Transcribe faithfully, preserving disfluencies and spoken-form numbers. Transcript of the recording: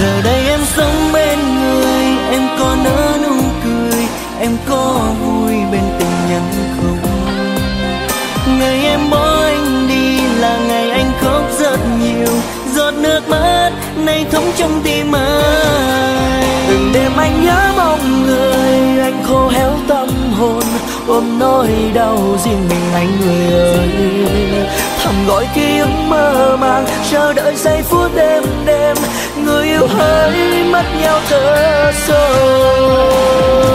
Giờ đây em sống bên người, em có nở nụ cười, em có vui bên tình nhân không? Ngày em bỏ anh đi là ngày anh khóc rất nhiều, giọt nước mắt nay thấm trong tim anh. Từng đêm anh nhớ mong người, anh khô héo tâm hồn, ôm nỗi đau riêng mình anh người ơi. Thầm gọi ký ức mơ màng, chờ đợi giây phút đêm đêm, người yêu hỡi mất nhau thở sâu.